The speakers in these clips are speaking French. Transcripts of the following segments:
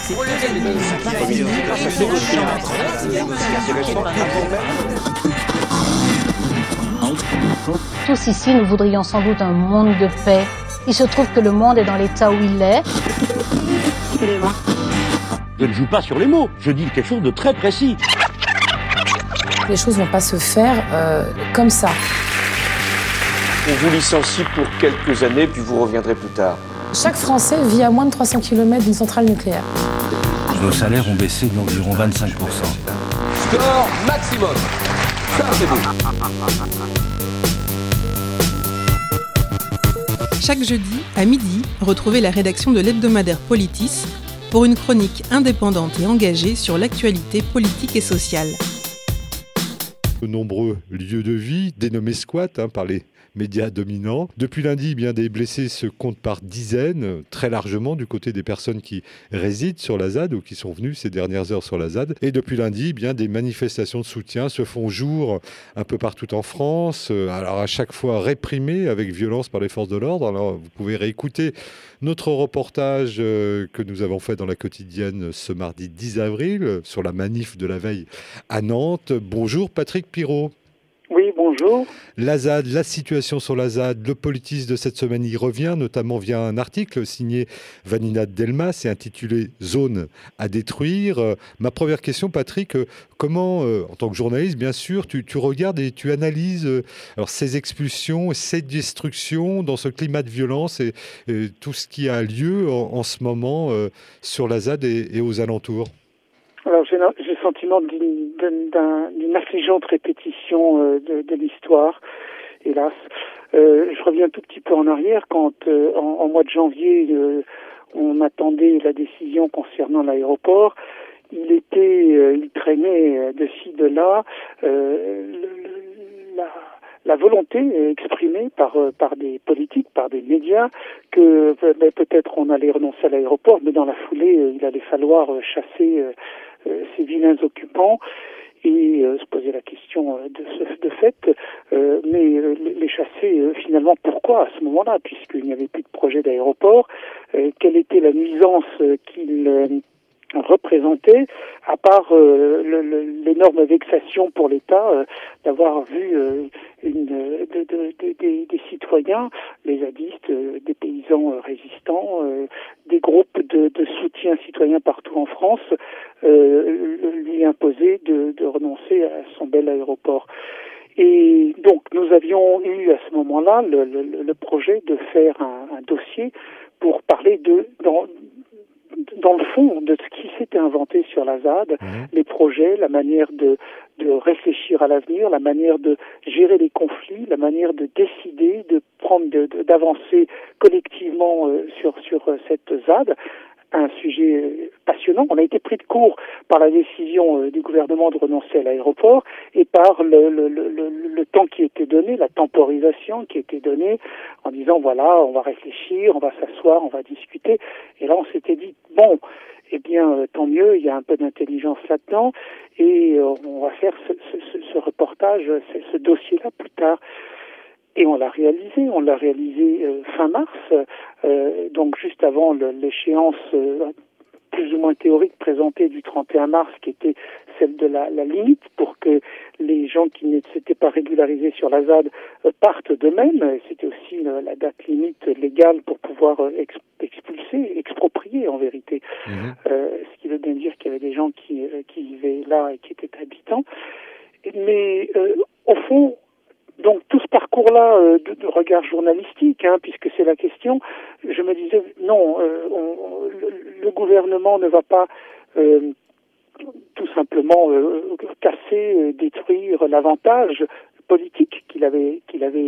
Tous ici, nous voudrions sans doute un monde de paix. Il se trouve que le monde est dans l'état où il est. Je ne joue pas sur les mots, je dis quelque chose de très précis. Les choses ne vont pas se faire comme ça. On vous licencie pour quelques années, puis vous reviendrez plus tard. Chaque Français vit à moins de 300 km d'une centrale nucléaire. Nos salaires ont baissé d'environ 25%. Score maximum. Ça, c'est beau. Chaque jeudi, à midi, retrouvez la rédaction de l'hebdomadaire Politis pour une chronique indépendante et engagée sur l'actualité politique et sociale. De nombreux lieux de vie, dénommés squats par les médias dominants. Depuis lundi, bien des blessés se comptent par dizaines, très largement du côté des personnes qui résident sur la ZAD ou qui sont venues ces dernières heures sur la ZAD. Et depuis lundi, bien des manifestations de soutien se font jour un peu partout en France. Alors à chaque fois réprimées avec violence par les forces de l'ordre. Alors vous pouvez réécouter notre reportage que nous avons fait dans la quotidienne ce mardi 10 avril sur la manif de la veille à Nantes. Bonjour Patrick Pirot. Oui, bonjour. La ZAD, la situation sur la ZAD, le Politis de cette semaine y revient, notamment via un article signé Vanina Delmas et intitulé « Zone à détruire ». Ma première question, Patrick, comment, en tant que journaliste, bien sûr, tu regardes et tu analyses alors, ces expulsions, ces destructions dans ce climat de violence et tout ce qui a lieu en ce moment sur la ZAD et aux alentours? Alors j'ai le sentiment d'une affligeante répétition de l'histoire, hélas. Je reviens un tout petit peu en arrière quand en mois de janvier on attendait la décision concernant l'aéroport. Il traînait de ci de là la volonté exprimée par des politiques, par des médias, que peut-être on allait renoncer à l'aéroport, mais dans la foulée il allait falloir chasser ces vilains occupants et se poser la question de fait, mais les chasser finalement pourquoi à ce moment-là, puisqu'il n'y avait plus de projet d'aéroport, quelle était la nuisance qu'ils représentaient, à part l'énorme vexation pour l'État d'avoir vu des citoyens, les zadistes, des paysans résistants, des groupes de soutien citoyen partout en France lui imposer de renoncer à son bel aéroport. Et donc nous avions eu à ce moment-là le projet de faire un dossier pour parler dans le fond de ce qui s'était inventé sur la ZAD, les projets, la manière de réfléchir à l'avenir, la manière de gérer les conflits, la manière de décider, d'avancer collectivement sur cette ZAD. Un sujet passionnant. On a été pris de court par la décision du gouvernement de renoncer à l'aéroport et par le temps qui était donné, la temporisation qui était donnée en disant voilà, on va réfléchir, on va s'asseoir, on va discuter. Et là, on s'était dit bon, eh bien, tant mieux, il y a un peu d'intelligence là-dedans et on va faire ce reportage, ce dossier-là plus tard. Et on l'a réalisé fin mars, donc juste avant l'échéance plus ou moins théorique présentée du 31 mars, qui était celle de la limite pour que les gens qui ne s'étaient pas régularisés sur la ZAD partent d'eux-mêmes. C'était aussi la date limite légale pour pouvoir expulser, exproprier en vérité. Ce qui veut bien dire qu'il y avait des gens qui vivaient là et qui étaient habitants. Mais au fond, donc tout ce parcours-là de regard journalistique, puisque c'est la question, je me disais non, le gouvernement ne va pas tout simplement casser, détruire l'avantage politique qu'il avait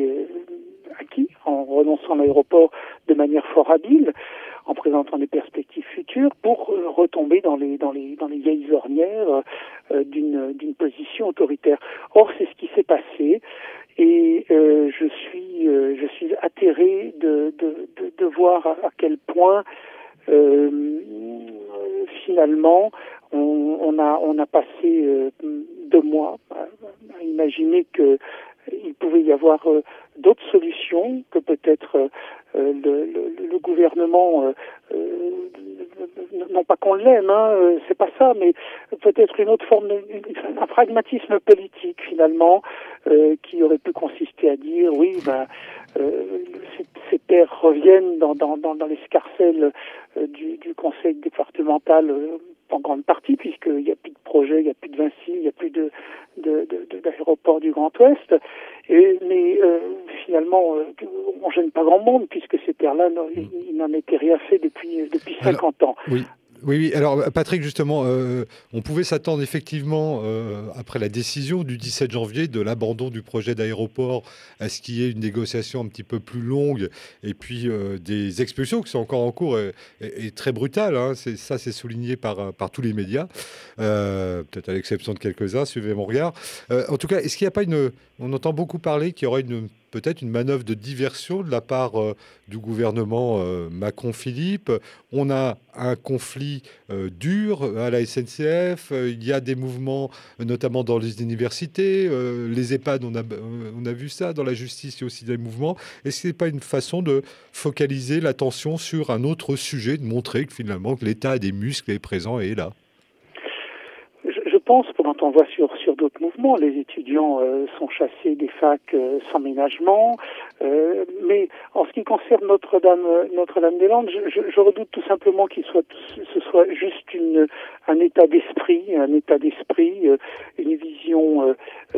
acquis en renonçant à l'aéroport de manière fort habile, en présentant des perspectives futures pour retomber dans les vieilles ornières d'une position autoritaire. Or, c'est ce qui s'est passé. Et je suis atterré de voir à quel point finalement on a passé 2 mois à imaginer que il pouvait y avoir d'autres solutions, que peut-être le gouvernement non pas qu'on l'aime, c'est pas ça, mais peut-être une autre forme, un pragmatisme politique finalement, qui aurait pu consister à dire oui, ces terres reviennent dans l'escarcelle du conseil départemental en grande partie, puisqu'il n'y a plus de projet, il n'y a plus de Vinci, il n'y a plus d'aéroport du Grand Ouest. Mais finalement, on ne gêne pas grand monde, puisque ces terres-là, il n'en était rien fait depuis 50 ans. Oui. Alors, Patrick, justement, on pouvait s'attendre effectivement, après la décision du 17 janvier de l'abandon du projet d'aéroport, à ce qu'il y ait une négociation un petit peu plus longue et puis des expulsions qui sont encore en cours et très brutales. Hein. C'est souligné par tous les médias, peut-être à l'exception de quelques-uns, suivez mon regard. En tout cas, est-ce qu'il n'y a pas on entend beaucoup parler qu'il y aurait peut-être une manœuvre de diversion de la part du gouvernement Macron-Philippe. On a un conflit dur à la SNCF. Il y a des mouvements, notamment dans les universités. Les EHPAD, on a vu ça. Dans la justice, il y a aussi des mouvements. Est-ce que ce n'est pas une façon de focaliser l'attention sur un autre sujet, de montrer que finalement que l'État a des muscles, est présent et est là? Je pense, quand on voit sur d'autres mouvements, les étudiants sont chassés des facs sans ménagement, mais en ce qui concerne Notre-Dame-des-Landes, je redoute tout simplement ce soit juste un état d'esprit, une vision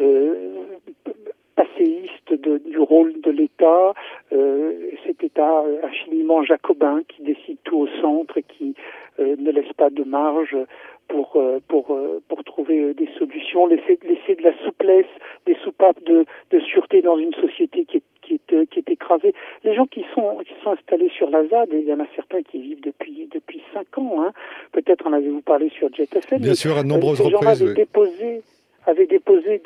passéiste du rôle de l'État, cet État infiniment jacobin qui décide tout au centre et qui ne laisse pas de marge pour trouver des solutions, laisser de la souplesse, des soupapes de sûreté dans une société qui est écrasée. Les gens qui sont installés sur la ZAD, il y en a certains qui vivent depuis 5 ans. Hein. Peut-être en avez-vous parlé sur Jet FM. Bien sûr, à de nombreuses ces reprises. Gens avaient déposé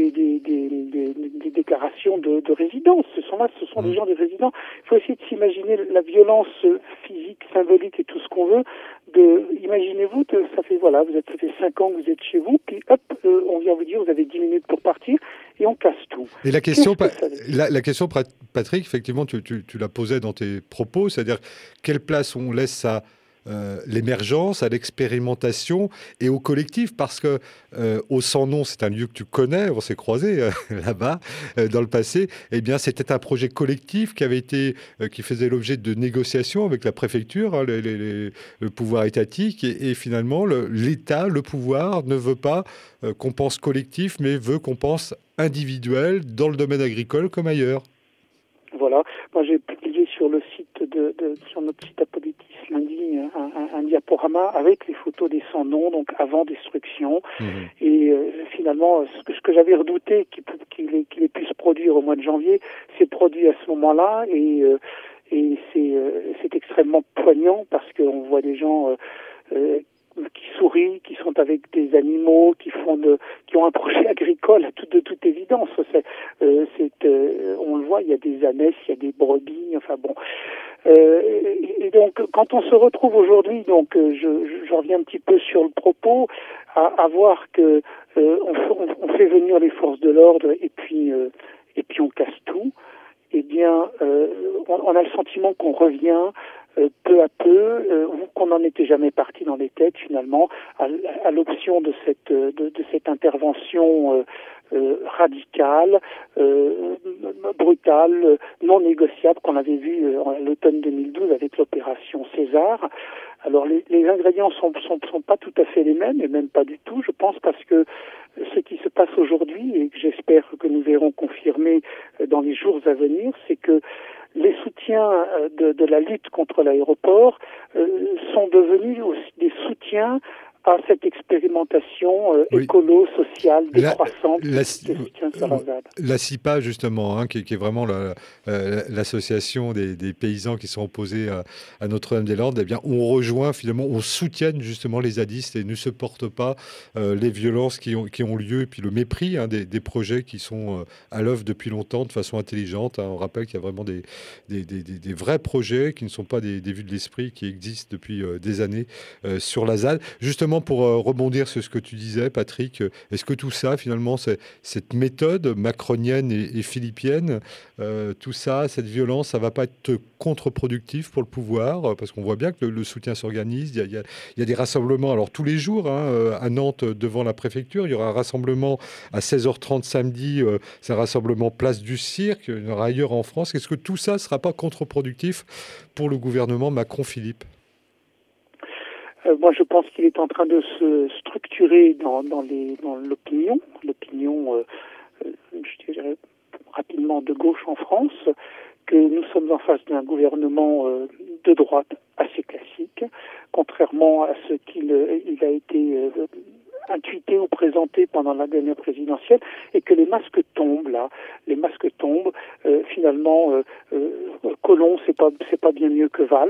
des déclarations de résidence. Ce sont des gens des résidents. Il faut essayer de s'imaginer la violence physique, symbolique et tout ce qu'on veut. Imaginez-vous que ça fait 5 ans que vous êtes chez vous, puis hop, on vient vous dire vous avez 10 minutes pour partir et on casse tout. Et la question, Patrick, effectivement, tu la posais dans tes propos, c'est-à-dire quelle place on laisse à l'émergence, à l'expérimentation et au collectif, parce que au Sans Nom, c'est un lieu que tu connais, on s'est croisés là-bas dans le passé. Eh bien, c'était un projet collectif qui faisait l'objet de négociations avec la préfecture, hein, le pouvoir étatique, et finalement l'État, le pouvoir, ne veut pas qu'on pense collectif, mais veut qu'on pense individuel dans le domaine agricole comme ailleurs. Voilà. Moi, j'ai publié sur le site sur notre site Apolitis lundi un diaporama avec les photos des sans-noms, donc avant destruction. Et finalement, ce que j'avais redouté qu'il ait pu se produire au mois de janvier, s'est produit à ce moment-là, et c'est extrêmement poignant parce qu'on voit des gens qui sourient, qui sont avec des animaux, qui ont un projet agricole de toute évidence. On le voit, il y a des ânesses, il y a des brebis, enfin bon. Et donc, quand on se retrouve aujourd'hui, donc je reviens un petit peu sur le propos, à voir que on fait venir les forces de l'ordre et puis on casse tout. Eh bien, on a le sentiment qu'on revient peu à peu, qu'on n'en était jamais parti dans les têtes finalement, à l'option de cette intervention radicale, brutale, non négociable qu'on avait vu à l'automne 2012 avec l'opération César. Alors les ingrédients sont pas tout à fait les mêmes, et même pas du tout, je pense, parce que ce qui se passe aujourd'hui, et que j'espère que nous verrons confirmer dans les jours à venir, c'est que les soutiens de la lutte contre l'aéroport sont devenus aussi des soutiens à cette expérimentation écolo, sociale, décroissante de soutien sur la ZAD. La CIPA, justement, hein, qui est vraiment l'association des paysans qui sont opposés à Notre-Dame-des-Landes, eh bien, on rejoint finalement, on soutient justement les zadistes et ne supporte pas les violences qui ont lieu, et puis le mépris des projets qui sont à l'œuvre depuis longtemps de façon intelligente. Hein. On rappelle qu'il y a vraiment des vrais projets qui ne sont pas des vues de l'esprit, qui existent depuis des années sur la ZAD. Justement, Justement, pour rebondir sur ce que tu disais, Patrick, est-ce que tout ça, finalement, cette méthode macronienne et philippienne, tout ça, cette violence, ça ne va pas être contre-productif pour le pouvoir? Parce qu'on voit bien que le soutien s'organise. Il y a des rassemblements, alors tous les jours, à Nantes, devant la préfecture. Il y aura un rassemblement à 16h30 samedi. C'est un rassemblement place du Cirque. Il y en aura ailleurs en France. Est-ce que tout ça ne sera pas contre-productif pour le gouvernement Macron-Philippe? Moi, je pense qu'il est en train de se structurer dans l'opinion, je dirais rapidement de gauche en France, que nous sommes en face d'un gouvernement de droite assez classique, contrairement à ce qu'il a été intuité ou présenté pendant la dernière présidentielle, et que les masques tombent là. Les masques tombent. Finalement, Collomb, c'est pas bien mieux que Valls.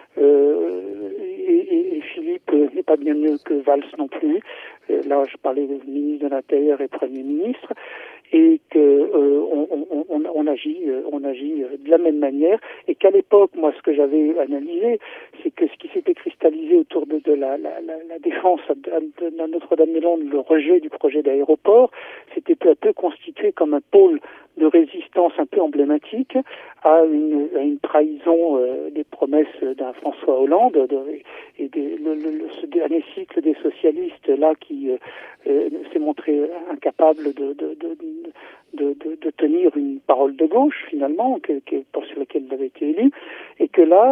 Et Philippe n'est pas bien mieux que Valls non plus. Là, je parlais de ministre de l'Intérieur et Premier ministre, et que on agit de la même manière, et qu'à l'époque, moi, ce que j'avais analysé, c'est que ce qui s'était cristallisé autour de la défense de Notre-Dame-des-Landes, le rejet du projet d'aéroport, c'était peu à peu constitué comme un pôle de résistance un peu emblématique à une trahison des promesses d'un François Hollande et ce dernier cycle des socialistes là qui s'est montré incapable de tenir une parole de gauche finalement sur laquelle il avait été élu, et que là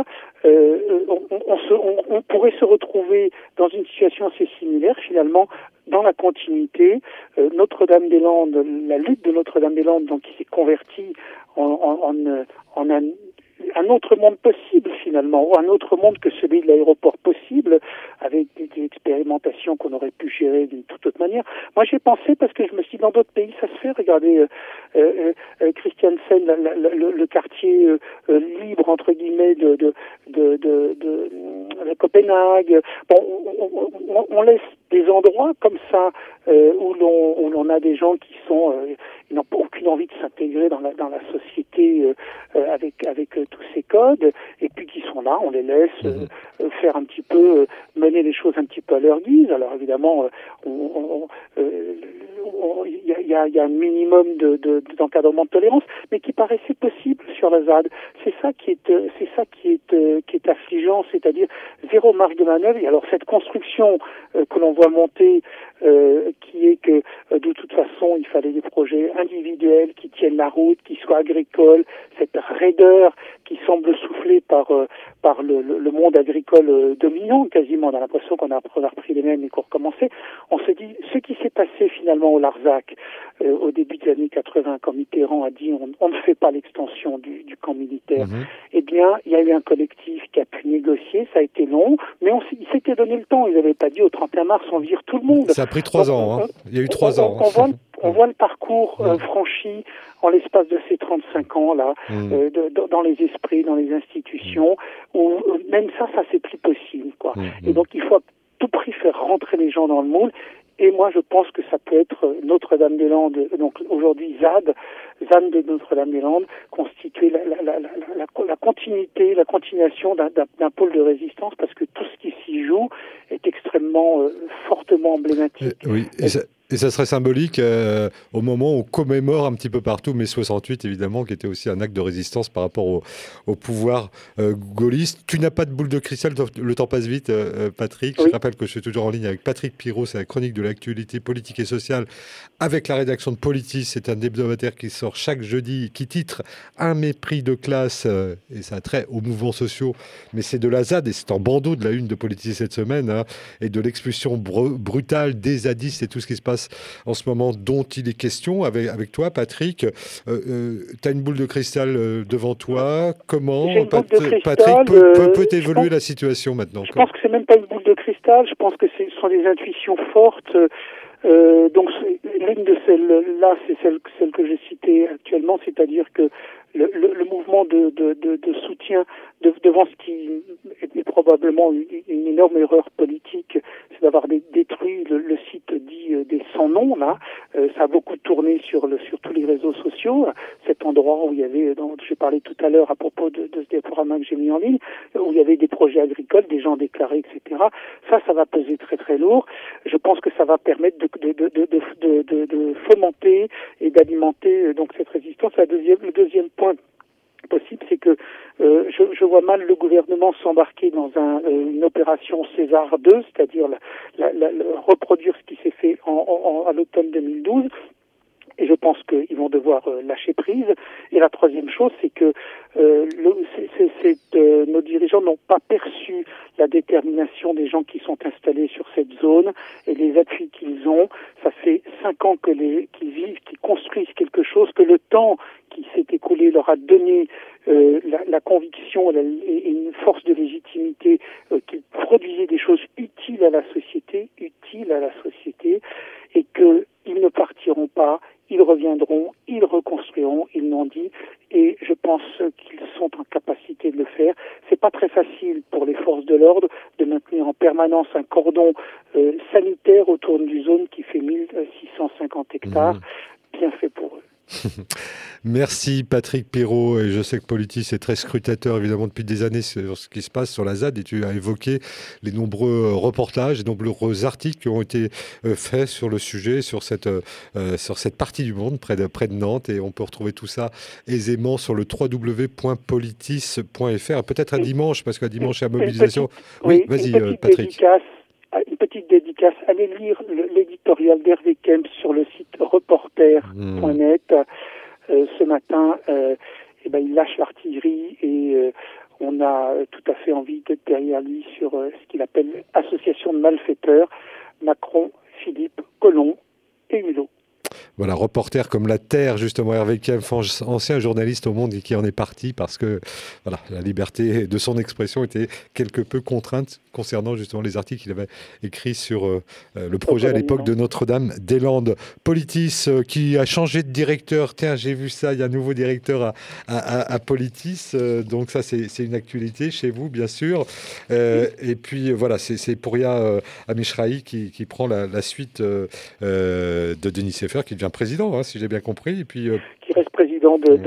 on pourrait se retrouver dans une situation assez similaire finalement dans la continuité. Notre-Dame-des-Landes, la lutte de Notre-Dame-des-Landes, donc qui s'est convertie en un autre monde possible finalement, ou un autre monde que celui de l'aéroport possible, avec des expérimentations qu'on aurait pu gérer d'une toute autre manière. Moi j'ai pensé, parce que je me suis dit, dans d'autres pays ça se fait. Regardez Christiansen, le quartier libre entre guillemets de Copenhague. Bon, on laisse des endroits comme ça où l'on a des gens qui n'ont aucune envie de s'intégrer dans la société avec tous ces codes, et puis qui sont là, on les laisse faire un petit peu, mener les choses un petit peu à leur guise. Alors évidemment, il y a un minimum d'encadrement de tolérance, mais qui paraissait possible sur la ZAD. C'est ça qui est affligeant, c'est-à-dire zéro marge de manœuvre. Et alors cette construction que l'on voit monter, qui est que de toute façon il fallait des projets individuels qui tiennent la route, qui soient agricoles, cette raideur qui semble soufflée par le monde agricole dominant quasiment. On a l'impression qu'on a repris les mêmes et qu'on recommençait. On se dit, ce qui s'est passé finalement au Larzac au début des années 80, quand Mitterrand a dit on ne fait pas l'extension du camp militaire, eh bien il y a eu un collectif qui a pu négocier, ça a été long, mais il s'était donné le temps. Ils n'avaient pas dit au 31 mars on vire tout le monde. Ça a pris 3 ans, il y a eu 3 ans. On voit le parcours franchi en l'espace de ces 35 ans là, dans les esprits, dans les institutions, où même ça c'est plus possible, quoi. Et donc il faut à tout prix faire rentrer les gens dans le moule. Et moi, je pense que ça peut être Notre-Dame-des-Landes, donc aujourd'hui ZAD de Notre-Dame-des-Landes, constituer la continuité, la continuation d'un pôle de résistance, parce que tout ce qui s'y joue est extrêmement fortement emblématique. Oui, et ça serait symbolique au moment où on commémore un petit peu partout mai 68, évidemment, qui était aussi un acte de résistance par rapport au pouvoir gaulliste. Tu n'as pas de boule de cristal, le temps passe vite, Patrick. Oui. Je rappelle que je suis toujours en ligne avec Patrick Pirot, c'est la chronique de l'actualité politique et sociale avec la rédaction de Politis. C'est un hebdomadaire qui sort chaque jeudi, qui titre « Un mépris de classe », et ça a trait aux mouvements sociaux, mais c'est de la ZAD, et c'est en bandeau de la une de Politis cette semaine, et de l'expulsion brutale des zadistes et tout ce qui se passe en ce moment dont il est question avec toi, Patrick. Tu as une boule de cristal devant toi. Comment, Patrick, peut évoluer la situation maintenant? Je pense que c'est même pas une boule de cristal. Je pense que ce sont des intuitions fortes. Donc l'une de celles-là, c'est celle que j'ai citée actuellement, c'est-à-dire que le mouvement de soutien devant ce qui est probablement une énorme erreur politique, c'est d'avoir détruit le site dit des sans-noms là. Ça a beaucoup tourné sur tous les réseaux sociaux. Cet endroit où il y avait, dont j'ai parlé tout à l'heure à propos de ce diaporama que j'ai mis en ligne, où il y avait des projets agricoles, des gens déclarés, etc. Ça va peser très très lourd. Je pense que ça va permettre de fomenter et d'alimenter donc cette résistance. Le deuxième point possible, c'est que je vois mal le gouvernement s'embarquer dans une opération César 2, c'est-à-dire reproduire ce qui s'est fait à l'automne 2012. Et je pense qu'ils vont devoir lâcher prise. Et la troisième chose, c'est que nos dirigeants n'ont pas perçu la détermination des gens qui sont installés sur cette zone et les appuis qu'ils ont. Ça fait 5 ans qu'ils vivent, qu'ils construisent quelque chose, que le temps qui s'est écoulé leur a donné la conviction et une force de légitimité qu'ils produisaient des choses utiles à la société, et qu'ils ne partiront pas. Ils reviendront, ils reconstruiront, ils l'ont dit, et je pense qu'ils sont en capacité de le faire. C'est pas très facile pour les forces de l'ordre de maintenir en permanence un cordon sanitaire autour d'une zone qui fait 1650 hectares. Bien fait pour eux. Merci Patrick Pirot, et je sais que Politis est très scrutateur évidemment depuis des années sur ce qui se passe sur la ZAD, et tu as évoqué les nombreux reportages et nombreux articles qui ont été faits sur le sujet, sur cette partie du monde près de Nantes, et on peut retrouver tout ça aisément sur le www.politis.fr. Peut-être un dimanche, parce qu'un dimanche c'est la mobilisation. Oui, vas-y Patrick. Une petite dédicace. Allez lire l'éditorial d'Hervé Kemp sur le site reporter.net. Ce matin, il lâche l'artillerie et on a tout à fait envie d'être derrière lui sur ce qu'il appelle association de malfaiteurs, Macron, Philippe, Colomb et Hulot. Voilà, reporter comme la Terre, justement, Hervé Kempf, ancien journaliste au Monde et qui en est parti parce que voilà, la liberté de son expression était quelque peu contrainte concernant justement les articles qu'il avait écrits sur le projet à l'époque de Notre-Dame-des-Landes. Politis qui a changé de directeur. Tiens, j'ai vu ça, il y a un nouveau directeur à Politis. Donc ça, c'est une actualité chez vous, bien sûr. Et puis voilà, c'est Pouria Amishrahi qui prend la suite de Denis Sefer, qui devient président, si j'ai bien compris. Et puis, qui reste président on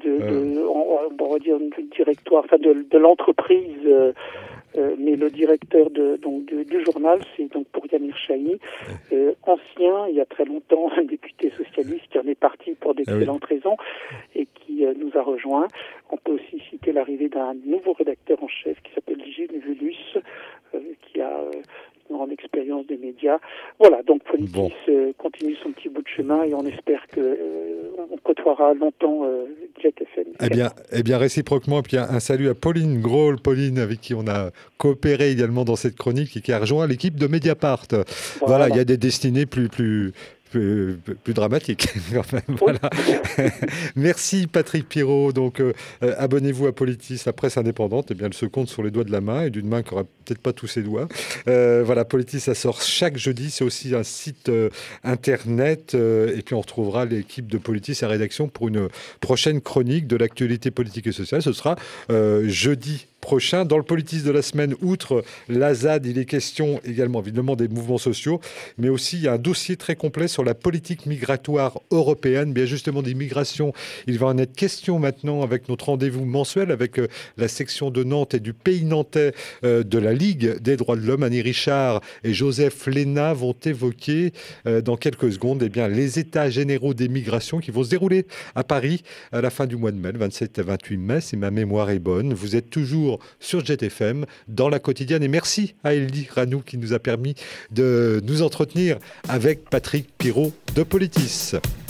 va dire, du directoire, enfin de l'entreprise. Mais le directeur du journal, c'est donc Pouria Amishrahi, ancien, il y a très longtemps, un député socialiste qui en est parti pour d'excellentes raisons et qui nous a rejoints. On peut aussi citer l'arrivée d'un nouveau rédacteur en chef qui s'appelle Gilles Vulus, qui a une grande expérience des médias. Voilà, donc Politis continue son petit bout de chemin et on espère qu'on côtoiera longtemps Jet FM. Eh bien, réciproquement, et puis un salut à Pauline Grohl, avec qui on a coopéré également dans cette chronique et qui a rejoint l'équipe de Mediapart. Voilà, il y a des destinées plus dramatique quand même. Voilà. Merci Patrick Pirot. Donc abonnez-vous à Politis, la presse indépendante. Eh bien, elle se compte sur les doigts de la main, et d'une main qui n'aura peut-être pas tous ses doigts. Voilà, Politis, ça sort chaque jeudi. C'est aussi un site internet. Et puis on retrouvera l'équipe de Politis à rédaction pour une prochaine chronique de l'actualité politique et sociale. Ce sera jeudi prochain. Dans le Politis de la semaine, outre la ZAD, il est question également évidemment des mouvements sociaux, mais aussi il y a un dossier très complet sur la politique migratoire européenne, bien justement des migrations. Il va en être question maintenant avec notre rendez-vous mensuel avec la section de Nantes et du Pays nantais de la Ligue des droits de l'homme. Annie Richard et Joseph Léna vont évoquer dans quelques secondes les états généraux des migrations qui vont se dérouler à Paris à la fin du mois de mai, le 27 à 28 mai, si ma mémoire est bonne. Vous êtes toujours sur Jet FM dans la quotidienne, et merci à Elie Ranou qui nous a permis de nous entretenir avec Patrick Pirot de Politis.